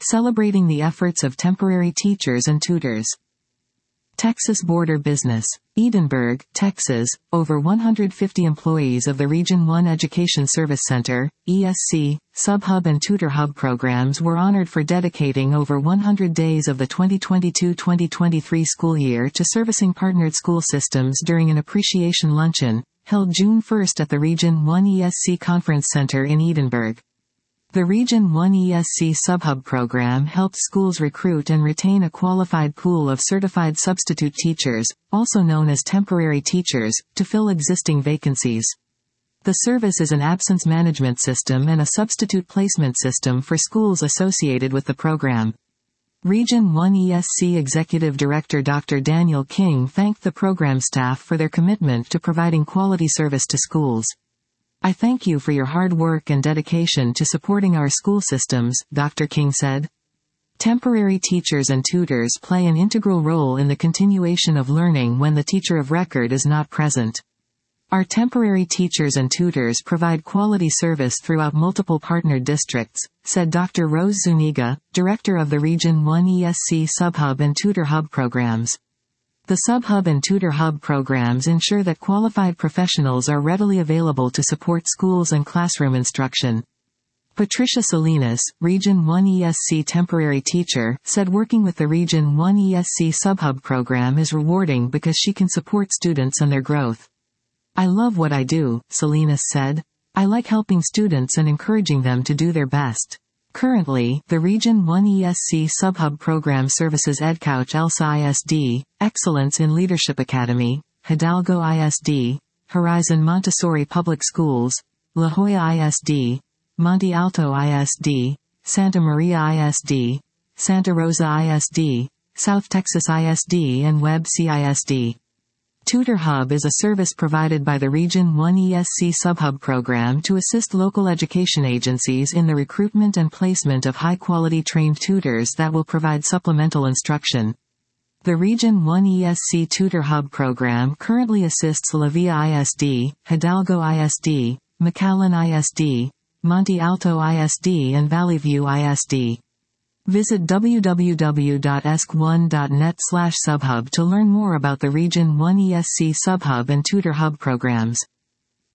celebrating the efforts of temporary teachers and tutors. Texas Border Business. Edinburgh, Texas, over 150 employees of the Region 1 Education Service Center, ESC, Sub-Hub and Tutor Hub programs were honored for dedicating over 100 days of the 2022-2023 school year to servicing partnered school systems during an appreciation luncheon, held June 1 at the Region 1 ESC Conference Center in Edinburgh. The Region 1 ESC Sub-Hub program helps schools recruit and retain a qualified pool of certified substitute teachers, also known as temporary teachers, to fill existing vacancies. The service is an absence management system and a substitute placement system for schools associated with the program. Region 1 ESC Executive Director Dr. Daniel King thanked the program staff for their commitment to providing quality service to schools. "I thank you for your hard work and dedication to supporting our school systems," Dr. King said. Temporary teachers and tutors play an integral role in the continuation of learning when the teacher of record is not present. Our temporary teachers and tutors provide quality service throughout multiple partnered districts, said Dr. Rose Zuniga, Director of the Region 1 ESC Sub-Hub and Tutor Hub programs. The Sub-Hub and Tutor Hub programs ensure that qualified professionals are readily available to support schools and classroom instruction. Patricia Salinas, Region 1 ESC temporary teacher, said working with the Region 1 ESC Sub-Hub program is rewarding because she can support students and their growth. "I love what I do," Salinas said. "I like helping students and encouraging them to do their best." Currently, the Region 1 ESC Sub-Hub program services EdCouch ELSA ISD, Excellence in Leadership Academy, Hidalgo ISD, Horizon Montessori Public Schools, La Jolla ISD, Monte Alto ISD, Santa Maria ISD, Santa Rosa ISD, South Texas ISD and Webb CISD. Tutor Hub is a service provided by the Region 1 ESC Sub-Hub program to assist local education agencies in the recruitment and placement of high-quality trained tutors that will provide supplemental instruction. The Region 1 ESC Tutor Hub program currently assists La Villa ISD, Hidalgo ISD, McAllen ISD, Monte Alto ISD and Valley View ISD. Visit www.esc1.net/subhub to learn more about the Region 1 ESC Sub-Hub and Tutor Hub programs.